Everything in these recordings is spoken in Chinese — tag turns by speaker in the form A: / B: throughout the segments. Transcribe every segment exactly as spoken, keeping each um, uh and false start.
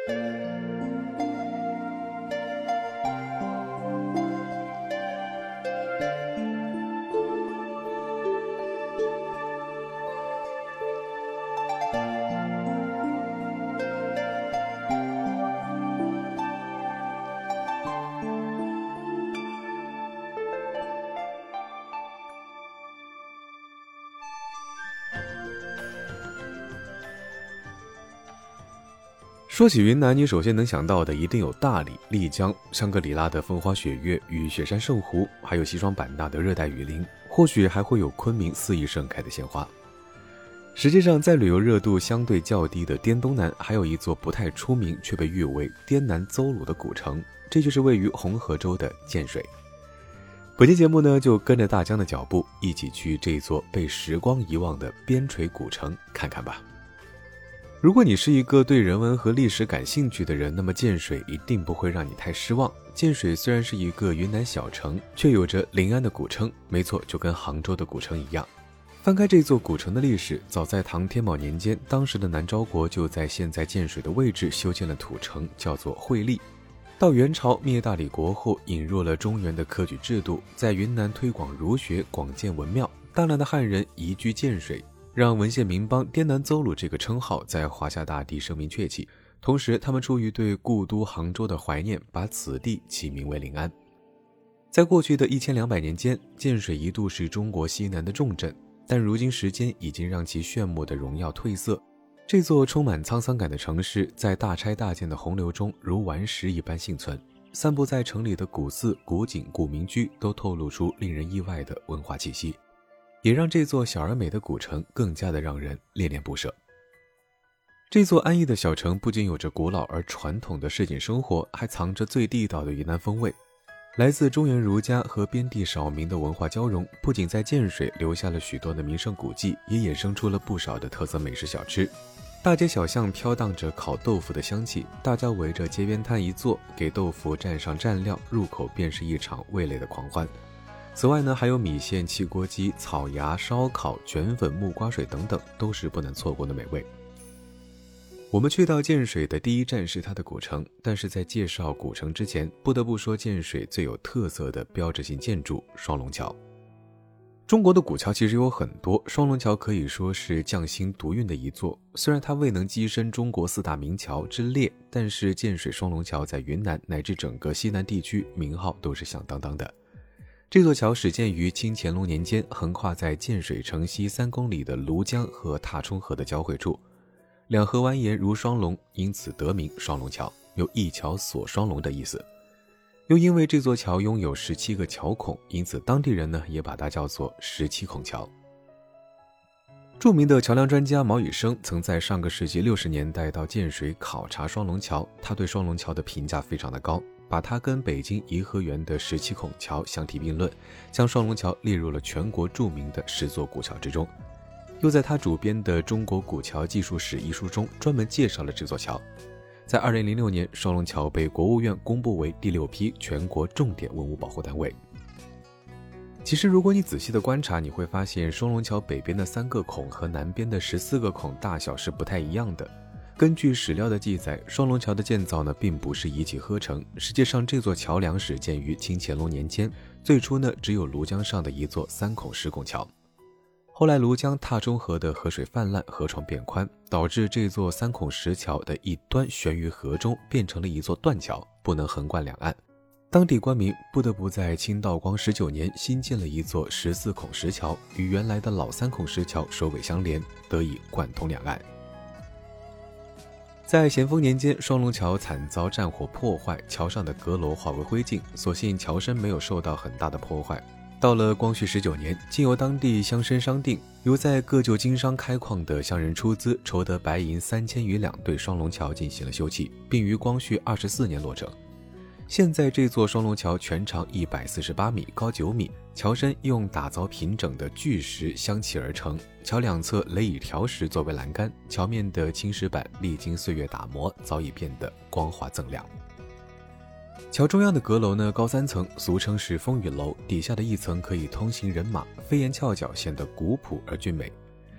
A: 说起云南，你首先能想到的一定有大理、丽江、香格里拉的风花雪月与雪山圣湖，还有西双版纳的热带雨林，或许还会有昆明肆意盛开的鲜花。实际上，在旅游热度相对较低的滇东南，还有一座不太出名却被誉为滇南邹鲁的古城，这就是位于红河州的建水。本期节目呢，就跟着大江的脚步，一起去这座被时光遗忘的边陲古城看看吧。如果你是一个对人文和历史感兴趣的人，那么建水一定不会让你太失望。建水虽然是一个云南小城，却有着临安的古称，没错，就跟杭州的古城一样。翻开这座古城的历史，早在唐天宝年间，当时的南诏国就在现在建水的位置修建了土城，叫做惠利。到元朝灭大理国后，引入了中原的科举制度，在云南推广儒学，广建文庙，大量的汉人移居建水，让文献名邦滇南邹鲁这个称号在华夏大地声名鹊起。同时他们出于对故都杭州的怀念，把此地起名为临安。在过去的一千两百年间，建水一度是中国西南的重镇，但如今时间已经让其炫目的荣耀褪色。这座充满沧桑感的城市，在大拆大建的洪流中如顽石一般幸存。散布在城里的古寺、古井、古民居都透露出令人意外的文化气息，也让这座小而美的古城更加的让人恋恋不舍。这座安逸的小城不仅有着古老而传统的市井生活，还藏着最地道的云南风味。来自中原儒家和边地少民的文化交融，不仅在建水留下了许多的名胜古迹，也衍生出了不少的特色美食小吃。大街小巷飘荡着烤豆腐的香气，大家围着街边摊一坐，给豆腐蘸上蘸料，入口便是一场味蕾的狂欢。此外呢，还有米线、汽锅鸡、草芽、烧烤、卷粉、木瓜水等等，都是不能错过的美味。我们去到建水的第一站是它的古城，但是在介绍古城之前，不得不说建水最有特色的标志性建筑双龙桥。中国的古桥其实有很多，双龙桥可以说是匠心独运的一座。虽然它未能跻身中国四大名桥之列，但是建水双龙桥在云南乃至整个西南地区名号都是响当当的。这座桥始建于清乾隆年间，横跨在建水城西三公里的庐江和踏冲河的交汇处，两河蜿蜒如双龙，因此得名双龙桥，有一桥锁双龙的意思。又因为这座桥拥有十七个桥孔，因此当地人呢也把它叫做十七孔桥。著名的桥梁专家毛羽生曾在上个世纪六十年代到建水考察双龙桥，他对双龙桥的评价非常的高，把它跟北京颐和园的十七孔桥相提并论，将双龙桥列入了全国著名的十座古桥之中。又在他主编的《中国古桥技术史》一书中专门介绍了这座桥。在二零零六年，双龙桥被国务院公布为第六批全国重点文物保护单位。其实如果你仔细的观察，你会发现双龙桥北边的三个孔和南边的十四个孔大小是不太一样的。根据史料的记载，双龙桥的建造呢并不是一气呵成，实际上这座桥梁始建于清乾隆年间，最初呢只有庐江上的一座三孔石拱桥。后来庐江踏中河的河水泛滥，河床变宽，导致这座三孔石桥的一端悬于河中，变成了一座断桥，不能横贯两岸。当地官民不得不在清道光十九年新建了一座十四孔石桥，与原来的老三孔石桥首尾相连，得以贯通两岸。在咸丰年间，双龙桥惨遭战火破坏，桥上的阁楼化为灰烬，所幸桥身没有受到很大的破坏。到了光绪十九年，经由当地乡绅商定，由在各旧经商开矿的乡人出资，筹得白银三千余两，对双龙桥进行了修葺，并于光绪二十四年落成。现在这座双龙桥全长一百四十八米，高九米，桥身用打凿平整的巨石镶砌而成，桥两侧垒以条石作为栏杆，桥面的青石板历经岁月打磨，早已变得光滑锃亮。桥中央的阁楼呢，高三层，俗称是风雨楼，底下的一层可以通行人马，飞檐翘角，显得古朴而俊美。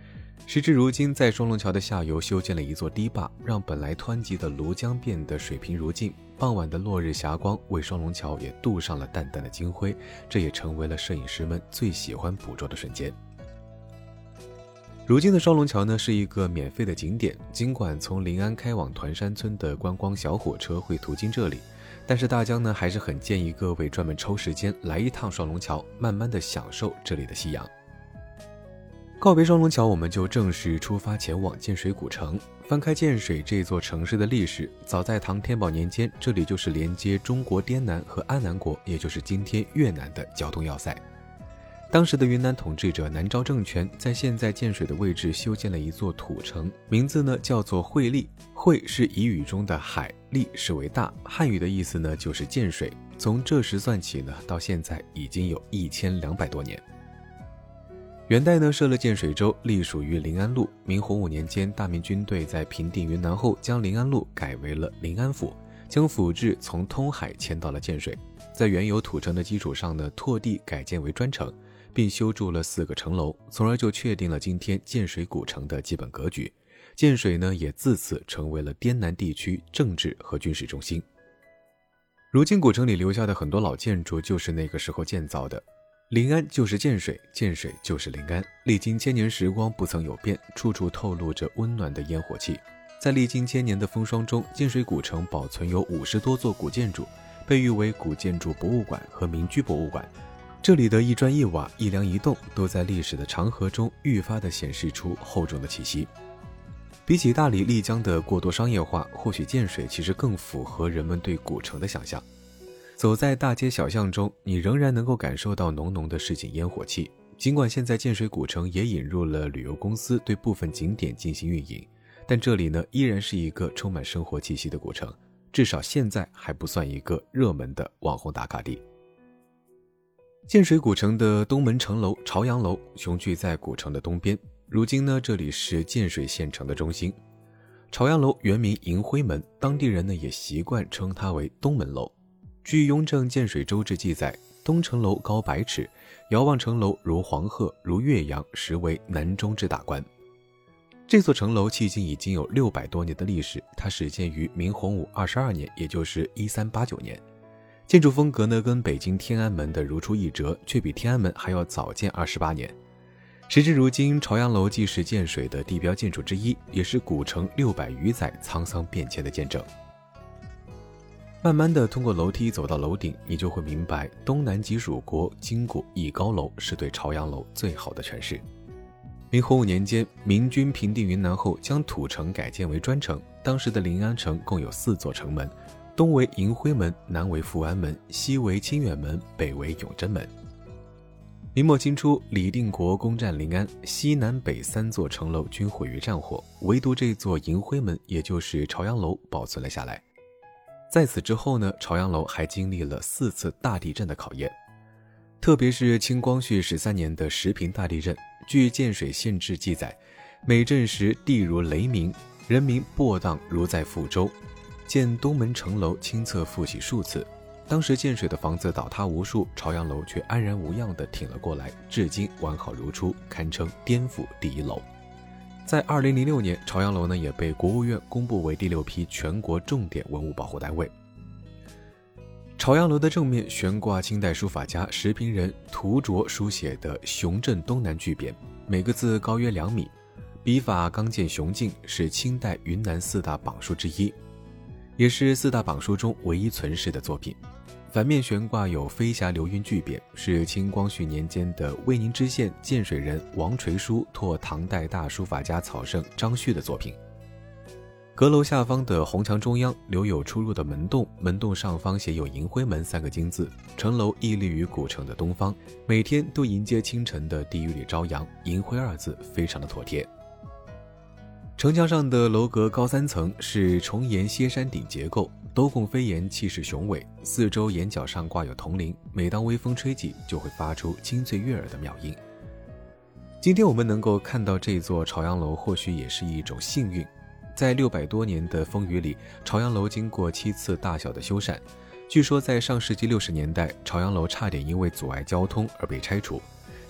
A: 时至如今，在双龙桥的下游修建了一座堤坝，让本来湍急的庐江变得水平如镜。傍晚的落日霞光为双龙桥也镀上了淡淡的金辉，这也成为了摄影师们最喜欢捕捉的瞬间。如今的双龙桥呢，是一个免费的景点，尽管从临安开往团山村的观光小火车会途经这里，但是大江呢还是很建议各位专门抽时间来一趟双龙桥，慢慢的享受这里的夕阳。告别双龙桥，我们就正式出发前往建水古城。翻开建水这座城市的历史，早在唐天宝年间，这里就是连接中国滇南和安南国，也就是今天越南的交通要塞。当时的云南统治者南诏政权在现在建水的位置修建了一座土城，名字呢叫做会利。会是彝语中的海，利是为大，汉语的意思呢就是建水。从这时算起呢，到现在已经有一千两百多年。元代呢设了建水州，隶属于临安路。明洪武年间，大明军队在平定云南后，将临安路改为了临安府，将府治从通海迁到了建水。在原有土城的基础上呢，拓地改建为砖城，并修筑了四个城楼，从而就确定了今天建水古城的基本格局。建水呢也自此成为了滇南地区政治和军事中心。如今古城里留下的很多老建筑就是那个时候建造的。临安就是建水，建水就是临安，历经千年时光不曾有变，处处透露着温暖的烟火气。在历经千年的风霜中，建水古城保存有五十多座古建筑，被誉为古建筑博物馆和民居博物馆。这里的一砖一瓦、一梁一栋都在历史的长河中愈发地显示出厚重的气息。比起大理、丽江的过多商业化，或许建水其实更符合人们对古城的想象。走在大街小巷中，你仍然能够感受到浓浓的市井烟火气。尽管现在建水古城也引入了旅游公司对部分景点进行运营，但这里呢依然是一个充满生活气息的古城，至少现在还不算一个热门的网红打卡地。建水古城的东门城楼朝阳楼雄踞在古城的东边，如今呢这里是建水县城的中心。朝阳楼原名银辉门，当地人呢也习惯称它为东门楼。据《雍正建水州志》记载，东城楼高百尺，遥望城楼如黄鹤，如岳阳，实为南中之大观。这座城楼迄今已经有六百多年的历史，它始建于明洪武二十二年，也就是一三八九年。建筑风格呢跟北京天安门的如出一辙，却比天安门还要早建二十八年。时至如今，朝阳楼既是建水的地标建筑之一，也是古城六百余载沧桑变迁的见证。慢慢的通过楼梯走到楼顶，你就会明白东南极蜀国金谷一高楼是对朝阳楼最好的诠释。明洪武年间，明军平定云南后，将土城改建为砖城。当时的临安城共有四座城门，东为银辉门，南为富安门，西为清远门，北为永贞门。明末清初，李定国攻占临安，西南北三座城楼均毁于战火，唯独这座银辉门，也就是朝阳楼保存了下来。在此之后呢，朝阳楼还经历了四次大地震的考验，特别是清光绪十三年的石屏大地震。据建水县志记载，每震时地如雷鸣，人民泊荡如在覆舟。建东门城楼清侧复起数次，当时建水的房子倒塌无数，朝阳楼却安然无恙地挺了过来，至今完好如初，堪称颠覆第一楼。在二零零六年，朝阳楼呢也被国务院公布为第六批全国重点文物保护单位。朝阳楼的正面悬挂清代书法家石屏人涂拙书写的雄镇东南巨匾，每个字高约两米，笔法刚健雄劲，是清代云南四大榜书之一，也是四大榜书中唯一存世的作品。反面悬挂有飞霞流云巨匾，是清光绪年间的威宁知县建水人王垂书托唐代大书法家草圣张旭的作品。阁楼下方的红墙中央留有出入的门洞，门洞上方写有银辉门三个金字。城楼屹立于古城的东方，每天都迎接清晨的地狱里朝阳，银辉二字非常的妥帖。城墙上的楼阁高三层，是重檐歇山顶结构，斗拱飞檐，气势雄伟，四周檐角上挂有铜铃，每当微风吹起，就会发出清脆悦耳的妙音。今天我们能够看到这座朝阳楼，或许也是一种幸运。在六百多年的风雨里，朝阳楼经过七次大小的修缮。据说在上世纪六十年代，朝阳楼差点因为阻碍交通而被拆除。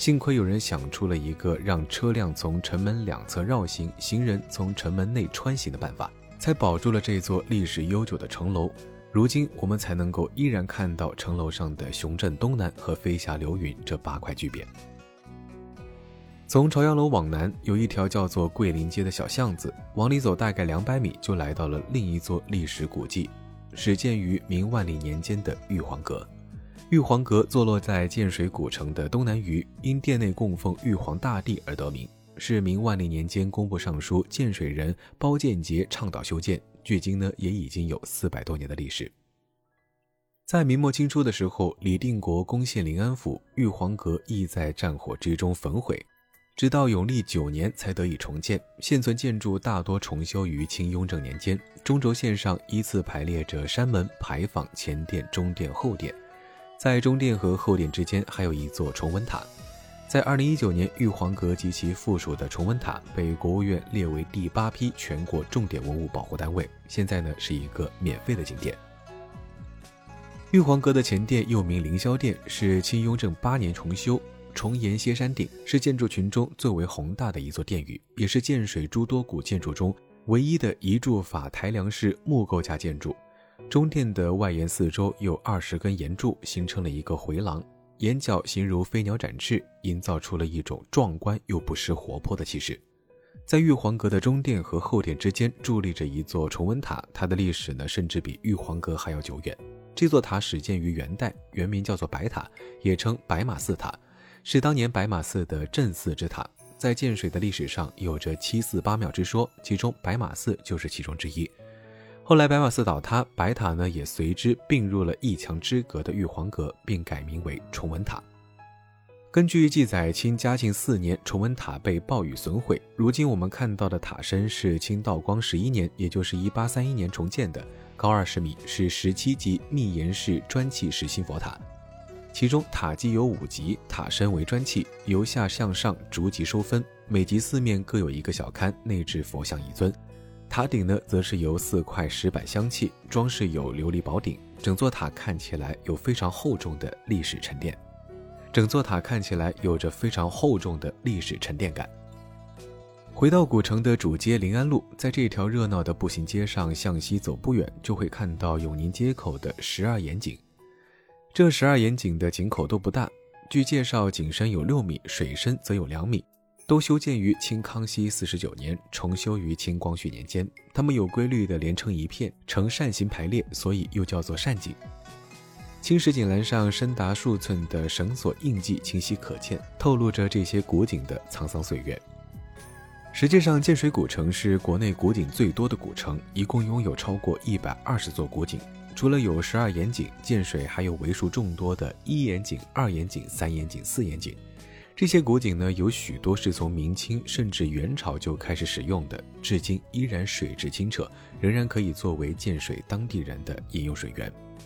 A: 幸亏有人想出了一个让车辆从城门两侧绕行，行人从城门内穿行的办法，才保住了这座历史悠久的城楼。如今我们才能够依然看到城楼上的雄镇东南和飞霞流云这八块巨匾。从朝阳楼往南有一条叫做桂林街的小巷子，往里走大概两百米就来到了另一座历史古迹，始建于明万历年间的玉皇阁。玉皇阁坐落在建水古城的东南隅，因殿内供奉玉皇大帝而得名，是明万历年间工部尚书建水人包建节倡导修建，距今呢也已经有四百多年的历史。在明末清初的时候，李定国攻陷临安府，玉皇阁亦在战火之中焚毁，直到永历九年才得以重建。现存建筑大多重修于清雍正年间，中轴线上依次排列着山门、牌坊、前殿、中殿、后殿，在中殿和后殿之间还有一座崇文塔。在二零一九年，玉皇阁及其附属的崇文塔被国务院列为第八批全国重点文物保护单位，现在呢是一个免费的景点。玉皇阁的前殿又名凌霄殿，是清雍正八年重修，重檐歇山顶，是建筑群中最为宏大的一座殿宇，也是建水诸多古建筑中唯一的一柱法抬梁式木构架建筑。中殿的外檐四周有二十根檐柱，形成了一个回廊，檐角形如飞鸟展翅，营造出了一种壮观又不失活泼的气势。在玉皇阁的中殿和后殿之间伫立着一座崇文塔，它的历史呢甚至比玉皇阁还要久远。这座塔始建于元代，原名叫做白塔，也称白马寺塔，是当年白马寺的镇寺之塔。在建水的历史上有着七寺八庙之说，其中白马寺就是其中之一。后来白马寺倒塌，白塔呢也随之并入了一墙之隔的玉皇阁，并改名为崇文塔。根据记载，清嘉庆四年崇文塔被暴雨损毁，如今我们看到的塔身是清道光十一年，也就是一八三一年重建的，高二十米，是十七级密檐式砖砌石心佛塔。其中塔基有五级，塔身为砖砌，由下向上逐级收分，每级四面各有一个小龛，内置佛像一尊。塔顶呢，则是由四块石板镶砌，装饰有琉璃宝顶，整座塔看起来有非常厚重的历史沉淀。整座塔看起来有着非常厚重的历史沉淀感。回到古城的主街临安路，在这条热闹的步行街上向西走不远，就会看到永宁街口的十二眼井。这十二眼井的井口都不大，据介绍井深有六米，水深则有两米，都修建于清康熙四十九年，重修于清光绪年间。它们有规律的连成一片，呈扇形排列，所以又叫做扇井。青石井栏上深达数寸的绳索印记清晰可见，透露着这些古井的沧桑岁月。实际上，建水古城是国内古井最多的古城，一共拥有超过一百二十座古井。除了有十二眼井，建水还有为数众多的一眼井、二眼井、三眼井、四眼井。这些古井呢，有许多是从明清甚至元朝就开始使用的，至今依然水质清澈，仍然可以作为建水当地人的饮用水源。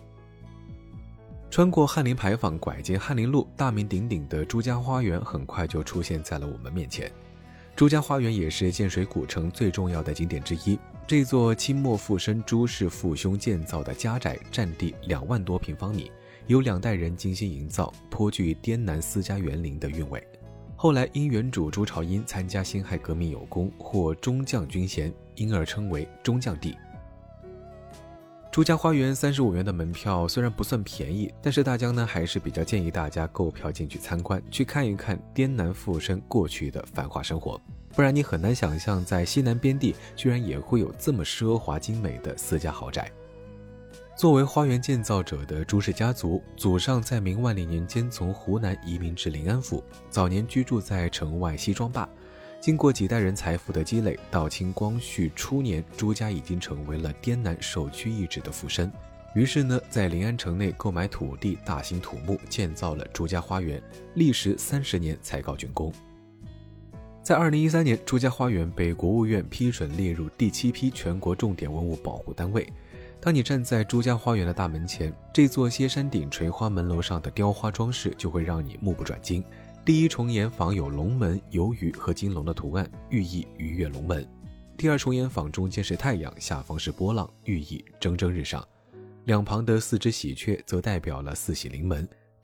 A: 穿过翰林牌坊，拐进翰林路，大名鼎鼎的朱家花园很快就出现在了我们面前。朱家花园也是建水古城最重要的景点之一。这座清末富绅朱氏父兄建造的家宅，占地两万多平方米，由两代人精心营造，颇具滇南私家园林的韵味。后来因原主朱朝英参加辛亥革命有功，获中将军衔，因而称为中将地。朱家花园三十五元的门票虽然不算便宜，但是大江呢还是比较建议大家购票进去参观，去看一看滇南富绅过去的繁华生活，不然你很难想象在西南边地居然也会有这么奢华精美的私家豪宅。作为花园建造者的朱氏家族，祖上在明万历年间从湖南移民至临安府，早年居住在城外西庄坝。经过几代人财富的积累，到清光绪初年，朱家已经成为了滇南首屈一指的富绅。于是呢，在临安城内购买土地，大兴土木，建造了朱家花园，历时三十年才告竣工。在二零一三年，朱家花园被国务院批准列入第七批全国重点文物保护单位。当你站在朱家花园的大门前，这座歇山顶垂花门楼上的雕花装饰就会让你目不转睛。第一重檐坊有龙门、游鱼和金龙的图案，寓意鱼跃龙门。第二重檐坊中间是太阳，下方是波浪，寓意蒸蒸日上。两旁的四只喜鹊则代表了四喜临门。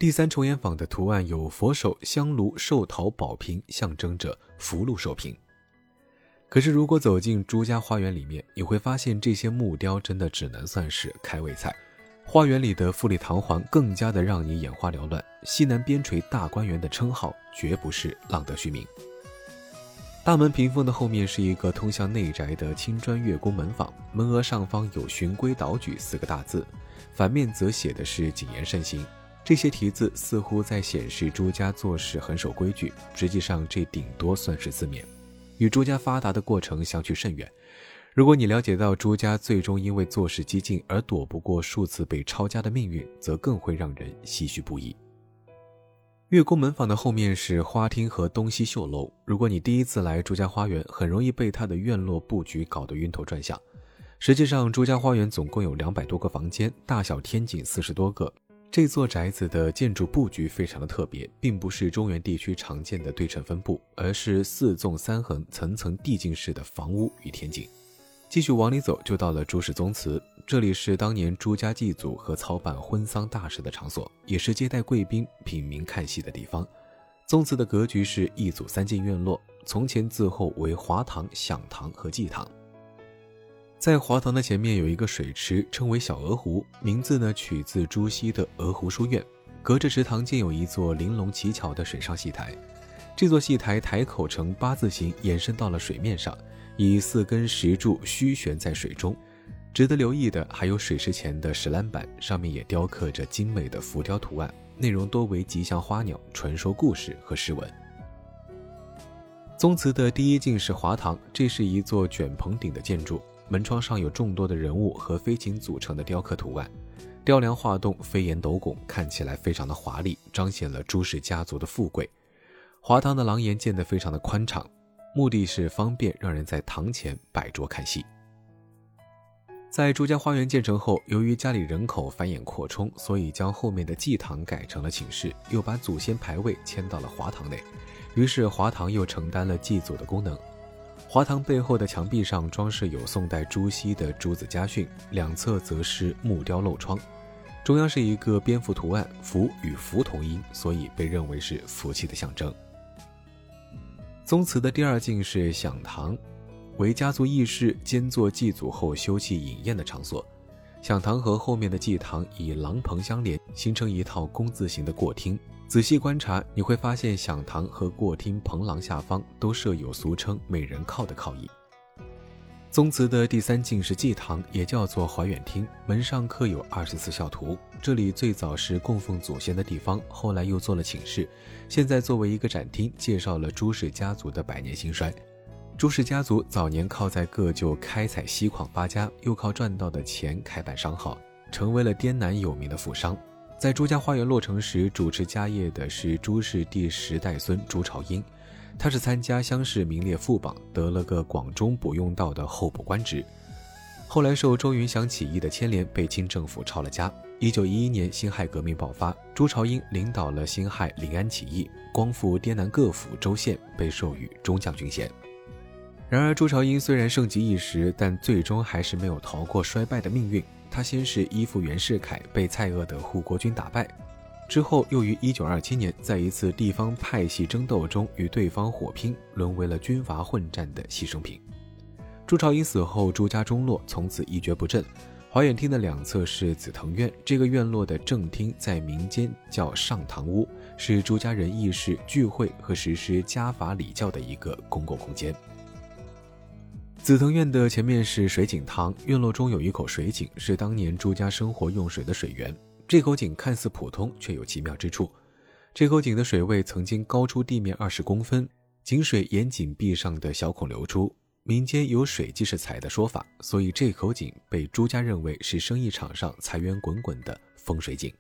A: 第三重檐坊的图案有佛手、香炉、寿桃、宝瓶，象征着福禄寿平。可是如果走进朱家花园里面，你会发现这些木雕真的只能算是开胃菜。花园里的富丽堂皇更加的让你眼花缭乱，西南边陲大观园的称号绝不是浪得虚名。大门屏风的后面是一个通向内宅的青砖月宫门坊，门额上方有循规蹈矩四个大字，反面则写的是谨言慎行。这些题字似乎在显示朱家做事很守规矩，实际上这顶多算是字面，与朱家发达的过程相去甚远。如果你了解到朱家最终因为做事激进而躲不过数次被抄家的命运，则更会让人唏嘘不已。月宫门坊的后面是花厅和东西绣楼，如果你第一次来朱家花园，很容易被它的院落布局搞得晕头转向。实际上朱家花园总共有两百多个房间，大小天井四十多个。这座宅子的建筑布局非常的特别，并不是中原地区常见的对称分布，而是四纵三横层层递进式的房屋与天井。继续往里走，就到了朱氏宗祠，这里是当年朱家祭祖和操办婚丧大事的场所，也是接待贵宾品茗看戏的地方。宗祠的格局是一组三进院落，从前自后为华堂、享堂和祭堂。在华堂的前面有一个水池，称为小鹅湖，名字呢取自朱熹的鹅湖书院。隔着池塘建有一座玲珑奇巧的水上戏台，这座戏台台口呈八字形延伸到了水面上，以四根石柱虚悬在水中。值得留意的还有水池前的石栏板，上面也雕刻着精美的浮雕图案，内容多为吉祥花鸟、传说故事和诗文。宗祠的第一进是华堂，这是一座卷棚顶的建筑，门窗上有众多的人物和飞禽组成的雕刻图案，雕梁画栋，飞檐斗拱，看起来非常的华丽，彰显了朱氏家族的富贵。华堂的廊檐建得非常的宽敞，目的是方便让人在堂前摆桌看戏。在朱家花园建成后，由于家里人口繁衍扩充，所以将后面的祭堂改成了寝室，又把祖先牌位迁到了华堂内，于是华堂又承担了祭祖的功能。华堂背后的墙壁上装饰有宋代朱熹的诸子家训，两侧则是木雕漏窗，中央是一个蝙蝠图案，福与福同音，所以被认为是福气的象征。宗祠的第二进是享堂，为家族议事兼做祭祖后休憩饮宴的场所。享堂和后面的祭堂以廊棚相连，形成一套工字形的过厅。仔细观察，你会发现享堂和过厅棚廊下方都设有俗称美人靠的靠椅。宗祠的第三进是祭堂，也叫做怀远厅，门上刻有二十四孝图。这里最早是供奉祖先的地方，后来又做了寝室，现在作为一个展厅，介绍了朱氏家族的百年兴衰。朱氏家族早年靠在各就开采锡矿发家，又靠赚到的钱开办商号，成为了滇南有名的富商。在朱家花园落成时，主持家业的是朱氏第十代孙朱朝英，他是参加乡试名列副榜，得了个广中补用道的候补官职。后来受周云祥起义的牵连，被清政府抄了家。一九一一年辛亥革命爆发，朱朝英领导了辛亥临安起义，光复滇南各府州县，被授予中将军衔。然而朱朝英虽然盛极一时，但最终还是没有逃过衰败的命运。他先是依附袁世凯，被蔡锷的护国军打败，之后又于一九二七年在一次地方派系争斗中与对方火拼，沦为了军阀混战的牺牲品。朱朝英死后，朱家中落，从此一蹶不振。怀远厅的两侧是紫藤院，这个院落的正厅在民间叫上堂屋，是朱家人议事、聚会和实施家法礼教的一个公共空间。紫藤院的前面是水井堂，院落中有一口水井，是当年朱家生活用水的水源。这口井看似普通，却有奇妙之处。这口井的水位曾经高出地面二十公分，井水沿井壁上的小孔流出。民间有水即是财的说法，所以这口井被朱家认为是生意场上财源滚滚的风水井。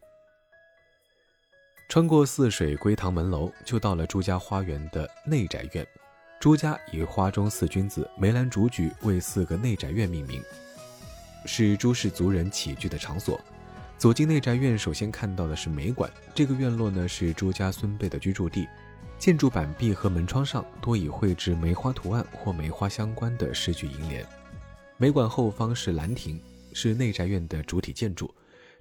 A: 穿过泗水归堂门楼，就到了朱家花园的内宅院。朱家以花中四君子、梅兰竹菊为四个内宅院命名，是朱氏族人起居的场所。走进内宅院，首先看到的是梅馆，这个院落呢是朱家孙辈的居住地。建筑板壁和门窗上多以绘制梅花图案或梅花相关的诗句楹联。梅馆后方是兰亭，是内宅院的主体建筑。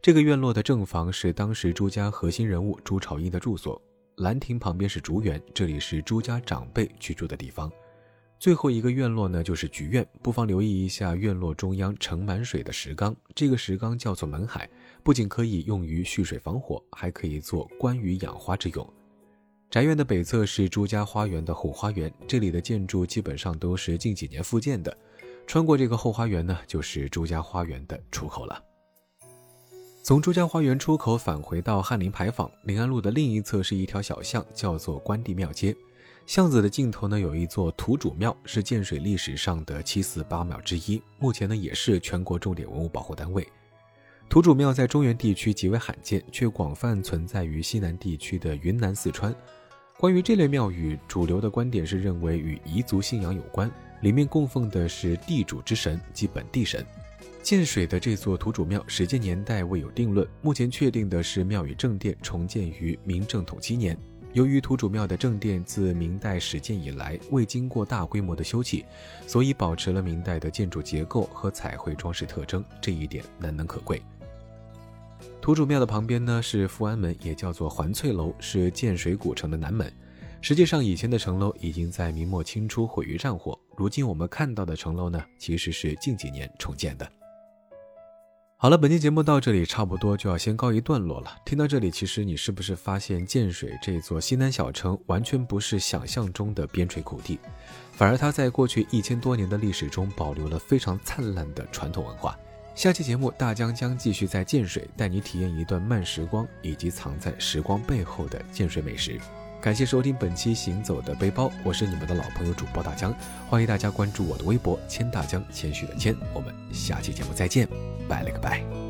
A: 这个院落的正房是当时朱家核心人物朱朝英的住所，兰亭旁边是竹园，这里是朱家长辈居住的地方。最后一个院落呢就是菊院，不妨留意一下院落中央盛满水的石缸，这个石缸叫做门海，不仅可以用于蓄水防火，还可以做观鱼养花之用。宅院的北侧是朱家花园的后花园，这里的建筑基本上都是近几年复建的。穿过这个后花园呢，就是朱家花园的出口了。从朱家花园出口返回到翰林牌坊，临安路的另一侧是一条小巷，叫做关帝庙街。巷子的尽头呢有一座土主庙，是建水历史上的七四八庙之一，目前呢也是全国重点文物保护单位。土主庙在中原地区极为罕见，却广泛存在于西南地区的云南、四川。关于这类庙宇，主流的观点是认为与彝族信仰有关，里面供奉的是地主之神及本地神。建水的这座土主庙始建年代未有定论，目前确定的是庙宇正殿重建于明正统七年。由于土主庙的正殿自明代始建以来未经过大规模的修葺，所以保持了明代的建筑结构和彩绘装饰特征，这一点难能可贵。土主庙的旁边呢是福安门，也叫做环翠楼，是建水古城的南门。实际上以前的城楼已经在明末清初毁于战火，如今我们看到的城楼呢其实是近几年重建的。好了，本期节目到这里差不多就要先告一段落了。听到这里，其实你是不是发现建水这座西南小城完全不是想象中的边陲苦地，反而它在过去一千多年的历史中保留了非常灿烂的传统文化。下期节目大江将继续在建水带你体验一段慢时光，以及藏在时光背后的建水美食。感谢收听本期行走的背包，我是你们的老朋友主播大江，欢迎大家关注我的微博谦大江，谦虚的谦，我们下期节目再见，拜了个拜。